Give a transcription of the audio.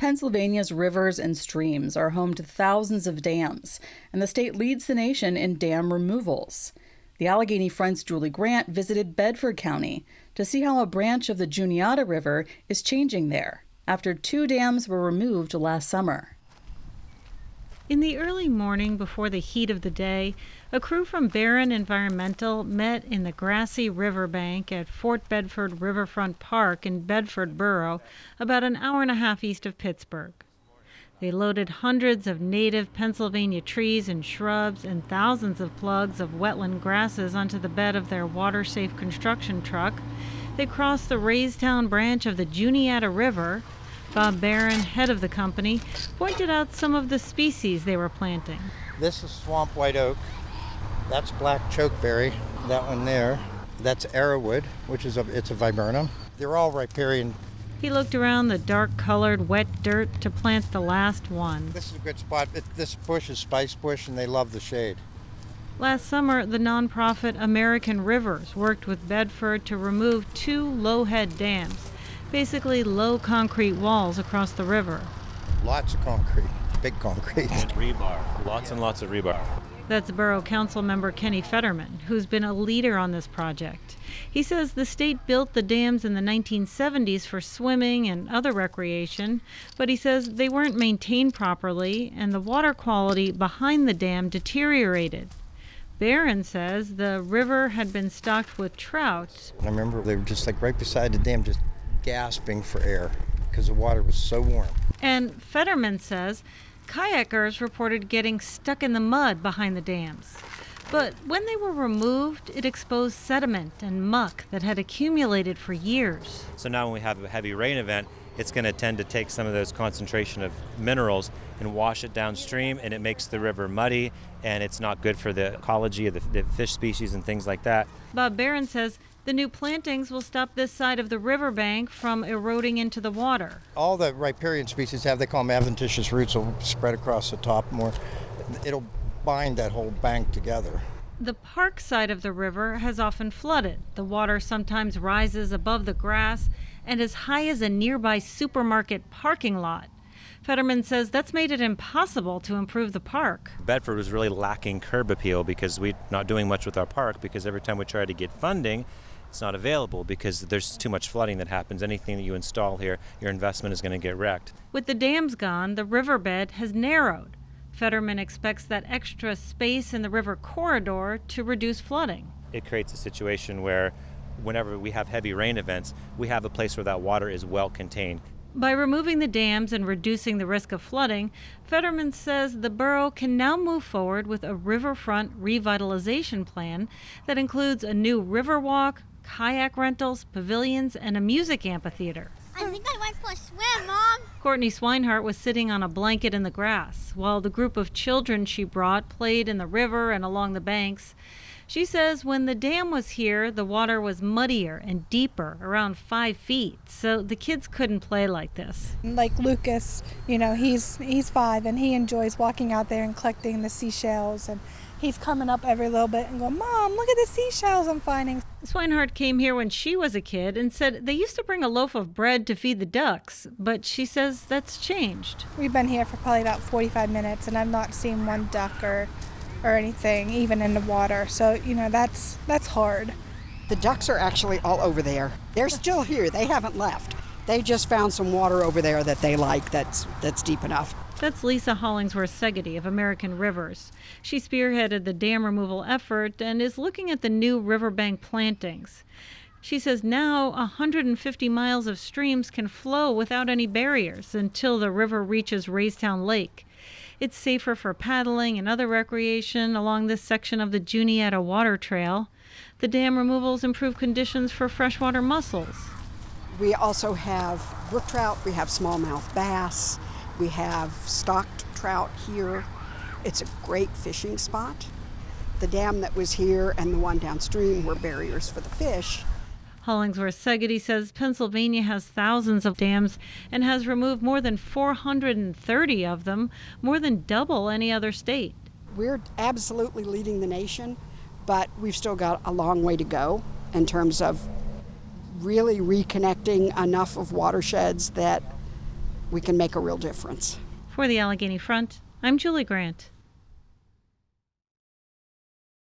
Pennsylvania's rivers and streams are home to thousands of dams, and the state leads the nation in dam removals. The Allegheny Front's Julie Grant visited Bedford County to see how a branch of the Juniata River is changing there after 2 dams were removed last summer. In the early morning before the heat of the day, a crew from Barron Environmental met in the grassy riverbank at Fort Bedford Riverfront Park in Bedford Borough, about an hour and a half east of Pittsburgh. They loaded hundreds of native Pennsylvania trees and shrubs and thousands of plugs of wetland grasses onto the bed of their water-safe construction truck. They crossed the Raystown branch of the Juniata River. Bob Barron, head of the company, pointed out some of the species they were planting. This is swamp white oak. That's black chokeberry. That one there. That's arrowwood, which is it's a viburnum. They're all riparian. He looked around the dark-colored wet dirt to plant the last one. This is a good spot. This bush is spice bush, and they love the shade. Last summer, the nonprofit American Rivers worked with Bedford to remove 2 low-head dams, basically low concrete walls across the river. Lots of concrete, big concrete. And rebar, lots and lots of rebar. That's Borough Council member Kenny Fetterman, who's been a leader on this project. He says the state built the dams in the 1970s for swimming and other recreation, but he says they weren't maintained properly and the water quality behind the dam deteriorated. Barron says the river had been stocked with trout. I remember they were just like right beside the dam, just gasping for air because the water was so warm. And Fetterman says kayakers reported getting stuck in the mud behind the dams. But when they were removed, it exposed sediment and muck that had accumulated for years. So now when we have a heavy rain event, it's going to tend to take some of those concentration of minerals and wash it downstream, and it makes the river muddy, and it's not good for the ecology of the fish species and things like that. Bob Barron says the new plantings will stop this side of the riverbank from eroding into the water. All the riparian species they call them adventitious roots, will spread across the top more. It'll bind that whole bank together. The park side of the river has often flooded. The water sometimes rises above the grass and as high as a nearby supermarket parking lot. Fetterman says that's made it impossible to improve the park. Bedford was really lacking curb appeal because we're not doing much with our park, because every time we try to get funding, it's not available because there's too much flooding that happens. Anything that you install here, your investment is going to get wrecked. With the dams gone, the riverbed has narrowed. Fetterman expects that extra space in the river corridor to reduce flooding. It creates a situation where whenever we have heavy rain events, we have a place where that water is well contained. By removing the dams and reducing the risk of flooding, Fetterman says the borough can now move forward with a riverfront revitalization plan that includes a new river walk, kayak rentals, pavilions, and a music amphitheater. I think I went for a swim, Mom. Courtney Swinehart was sitting on a blanket in the grass while the group of children she brought played in the river and along the banks. She says when the dam was here, the water was muddier and deeper, around 5 feet, so the kids couldn't play like this. Like Lucas, he's 5 and he enjoys walking out there and collecting the seashells, and he's coming up every little bit and going, Mom, look at the seashells I'm finding. Swinehart came here when she was a kid and said they used to bring a loaf of bread to feed the ducks, but she says that's changed. We've been here for probably about 45 minutes and I've not seen one duck or anything, even in the water. So, that's hard. The ducks are actually all over there. They're still here. They haven't left. They just found some water over there that they like that's deep enough. That's Lisa Hollingsworth-Segedy of American Rivers. She spearheaded the dam removal effort and is looking at the new riverbank plantings. She says now 150 miles of streams can flow without any barriers until the river reaches Raystown Lake. It's safer for paddling and other recreation along this section of the Juniata Water Trail. The dam removals improve conditions for freshwater mussels. We also have brook trout, we have smallmouth bass, we have stocked trout here. It's a great fishing spot. The dam that was here and the one downstream were barriers for the fish. Hollingsworth-Segedy says Pennsylvania has thousands of dams and has removed more than 430 of them, more than double any other state. We're absolutely leading the nation, but we've still got a long way to go in terms of really reconnecting enough of watersheds that we can make a real difference. For the Allegheny Front, I'm Julie Grant.